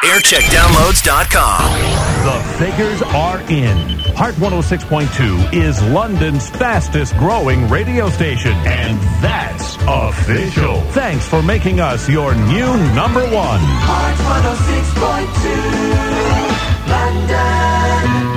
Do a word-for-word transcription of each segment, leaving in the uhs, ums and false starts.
aircheck downloads dot com. The figures are in. Heart one oh six point two is London's fastest growing radio station, and that's official. Thanks for making us your new number one. Heart one oh six point two, London.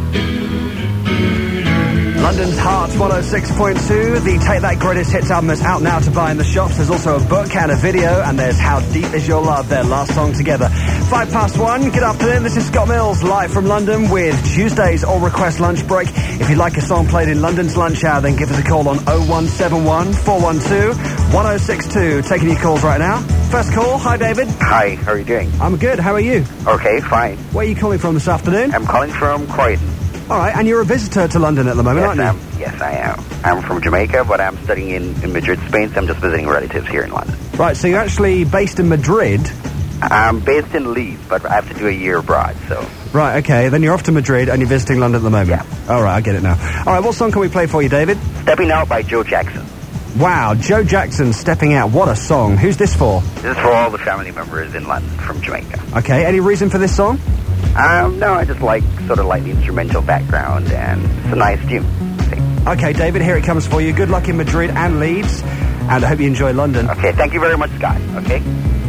London's Heart one oh six point two. The Take That Greatest Hits album is out now to buy in the shops. There's also a book and a video, and there's How Deep Is Your Love, their last song together. Five past one. Good afternoon. This is Scott Mills, live from London with Tuesday's All Request Lunch Break. If you'd like a song played in London's lunch hour, then give us a call on oh one seven one, four one two, one oh six two. Taking your calls right now. First call. Hi, David. Hi, how are you doing? I'm good. How are you? Okay, fine. Where are you calling from this afternoon? I'm calling from Croydon. All right, and you're a visitor to London at the moment, yes, aren't you? I'm, yes, I am. I'm from Jamaica, but I'm studying in, in Madrid, Spain, so I'm just visiting relatives here in London. Right, so you're actually based in Madrid. I'm based in Leeds, but I have to do a year abroad, so... Right, okay, then you're off to Madrid and you're visiting London at the moment. Yeah. All right, I get it now. All right, what song can we play for you, David? Stepping Out by Joe Jackson. Wow, Joe Jackson, Stepping Out. What a song. Who's this for? This is for all the family members in London from Jamaica. Okay, any reason for this song? Um, no, I just like, sort of like the instrumental background, and it's a nice tune. Okay, David, here it comes for you. Good luck in Madrid and Leeds, and I hope you enjoy London. Okay, thank you very much, Scott. Okay?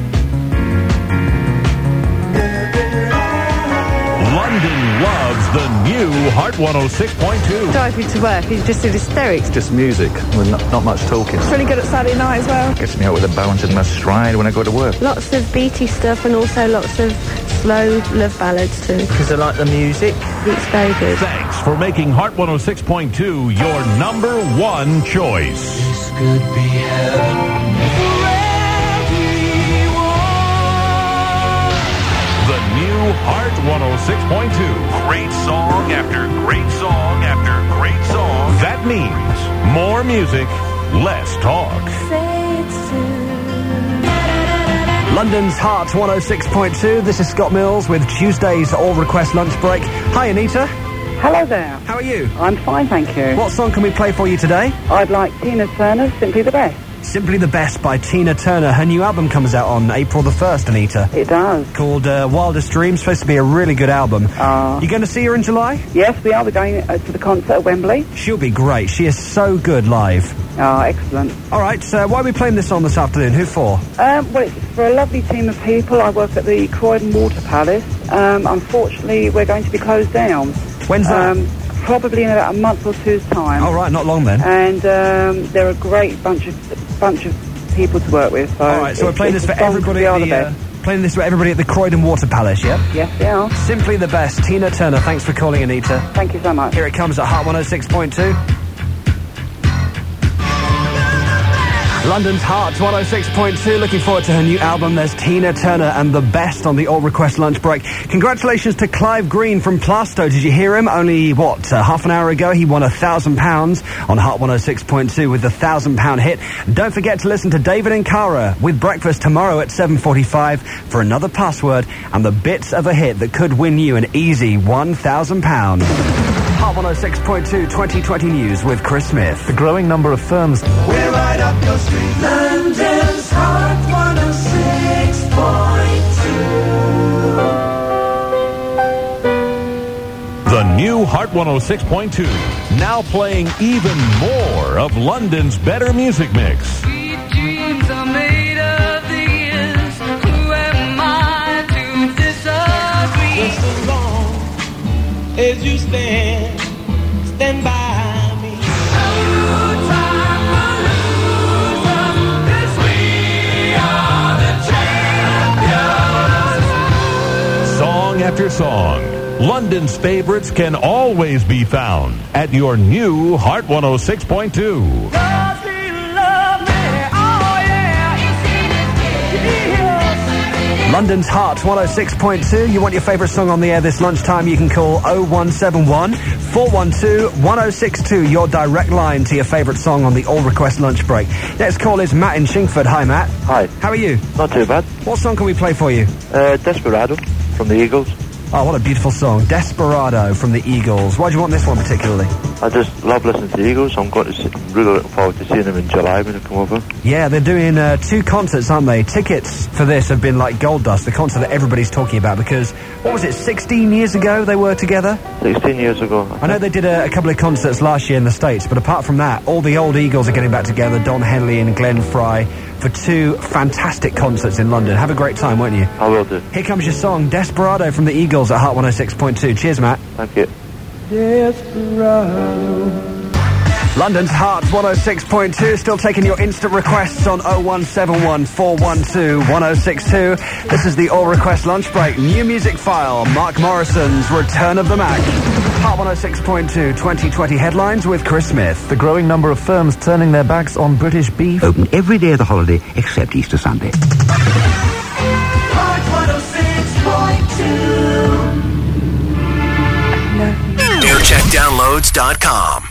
London loves the new Heart one oh six point two. Drive me to work, you just did hysterics. Just music, with not, not much talking. It's really good at Saturday night as well. Gets me out with a bounce in my stride when I go to work. Lots of beaty stuff and also lots of slow love ballads too. Because I like the music. It's very good. Thanks for making Heart one oh six point two your number one choice. This could be heaven for everyone. The new Heart one oh six point two. Great song after great song after great song. That means more music, less talk. London's Heart one oh six point two. This is Scott Mills with Tuesday's All Request Lunch Break. Hi, Anita. Hello there. How are you? I'm fine, thank you. What song can we play for you today? I'd like Tina Turner's Simply the Best. Simply the Best by Tina Turner. Her new album comes out on April the first, Anita. It does. Called uh, Wildest Dreams. Supposed to be a really good album. Uh, you going to see her in July? Yes, we are. We're going uh, to the concert at Wembley. She'll be great. She is so good live. Oh, excellent. All right, so why are we playing this song this afternoon? Who for? Um, well, it's for a lovely team of people. I work at the Croydon Water Palace. Um, unfortunately, we're going to be closed down. When's that? Um, probably in about a month or two's time. Oh, right, not long then. And um, they're a great bunch of bunch of people to work with. So all right, so we're playing this for everybody at the, uh, playing this for everybody at the Croydon Water Palace, yeah? Yes, we are. Simply the Best. Tina Turner, thanks for calling, Anita. Thank you so much. Here it comes at Heart one oh six point two. London's Heart one oh six point two. Looking forward to her new album. There's Tina Turner and The Best on the All Request Lunch Break. Congratulations to Clive Green from Plaistow. Did you hear him? Only, what, uh, half an hour ago, he won a thousand pounds on Heart one oh six point two with the thousand pound hit. Don't forget to listen to David and Cara with breakfast tomorrow at seven forty-five for another password and the bits of a hit that could win you an easy one thousand pounds. Heart one oh six point two twenty twenty news with Chris Smith. The growing number of firms. We're right up your street. London's Heart one oh six point two. The new Heart one oh six point two. Now playing even more of London's better music mix. Sweet dreams are made of these. Who am I to disagree? Just as long as you stand, stand by me. No time for losers, 'cause we are the champions. Song after song, London's favorites can always be found at your new Heart one oh six point two. London's Heart one oh six point two. You want your favourite song on the air this lunchtime? You can call oh one seven one, four one two, one oh six two. Your direct line to your favourite song on the All Request Lunch Break. Next call is Matt in Shingford. Hi, Matt. Hi. How are you? Not too bad. What song can we play for you? Uh, Desperado from the Eagles. Oh, what a beautiful song. Desperado from the Eagles. Why do you want this one particularly? I just love listening to the Eagles. I'm going to see, really looking forward to seeing them in July when they come over. Yeah, they're doing uh, two concerts, aren't they? Tickets for this have been like gold dust, the concert that everybody's talking about, because, what was it, sixteen years ago they were together? sixteen years ago. I, I know they did a, a couple of concerts last year in the States, but apart from that, all the old Eagles are getting back together, Don Henley and Glenn Fry, for two fantastic concerts in London. Have a great time, won't you? I will do. Here comes your song, Desperado from the Eagles at Heart one oh six point two. Cheers, Matt. Thank you. Desperado. London's Heart one oh six point two, still taking your instant requests on oh one seven one, four one two, one oh six two. This is the All Request Lunch Break. New music file, Mark Morrison's Return of the Mac. Heart one oh six point two, twenty twenty headlines with Chris Smith. The growing number of firms turning their backs on British beef. Open every day of the holiday except Easter Sunday. Heart one oh six point two. aircheck downloads dot com.